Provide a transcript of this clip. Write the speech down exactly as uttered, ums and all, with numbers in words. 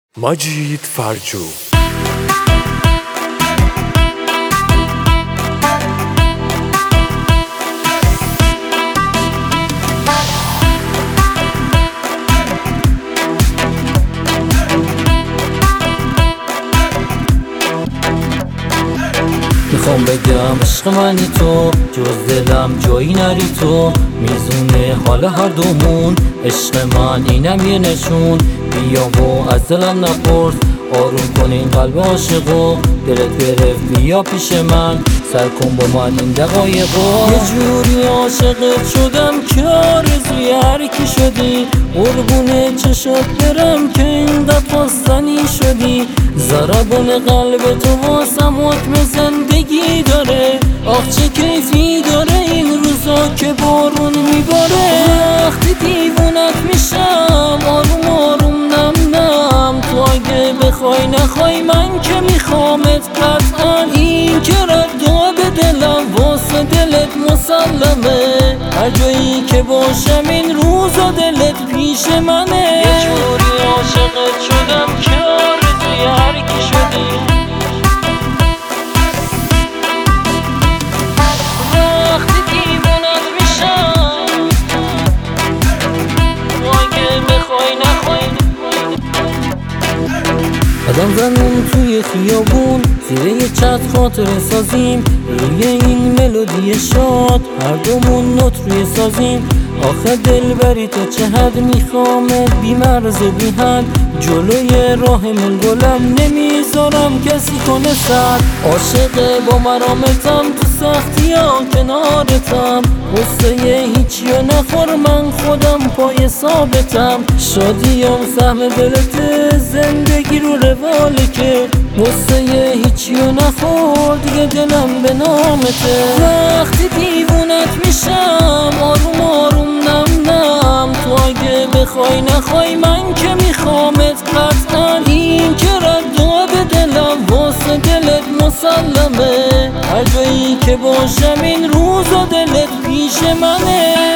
مجید فرجو. میخوام بگم عشق منی تو، جز دلم جایی نری تو، میزونه حال هر دومون. عشق من اینم یه نشون، بیا و از دلم نپرس، آروم کن این قلب عاشقو، دلت گرفت بیا پیش من، سر کن با من این دقایقو. یه جوری عاشقت شدم که آرزوی هر کی شدی، قربون چشات برم که اینقدر خواستنی شدی. ضربان قلب تو واسم حکم زندگی داره، آخ چه کیفی داره این روزا که بارون میباره. وقتی دیوونت میشم آروم آروم نم نم، تو اگه بخوای نخوای من که میخوامت قطعا. این که رد به دلم واسه دلت مسلمه، هر جایی که باشم این روزا دلت پیش منه. یه جوری عاشقت شدم که آرزوی هر کی شدی، وقتی دیوونت میشم تو اگه بخوای نخوای. قدم زنم توی خیابون، زیر یه چت خاطره سازیم، روی این ملودی شاد هر دومون نوت روی سازیم. آخه دل بری تو چه حد میخوامت بی مرز و بی حد، جلوی راهمون گلم نمیذارم کسی کنه سر. عاشق با مرامتم تو سختی ها کنارتم، غصه هیچی و نخور من خودم پای ثابتم. شادیم سهم دلت زندگی رو رواله که، غصه هیچی و نخور دیگه دلم به نامته. وقتی دیوونت میشم آروم آروم نم نم، تو اگه بخوای نخوای من که میخوامت قطعا. این که رد به دلم واسه دلت مسلمه، هر جایی که باشم این روزا دلت پیش منه.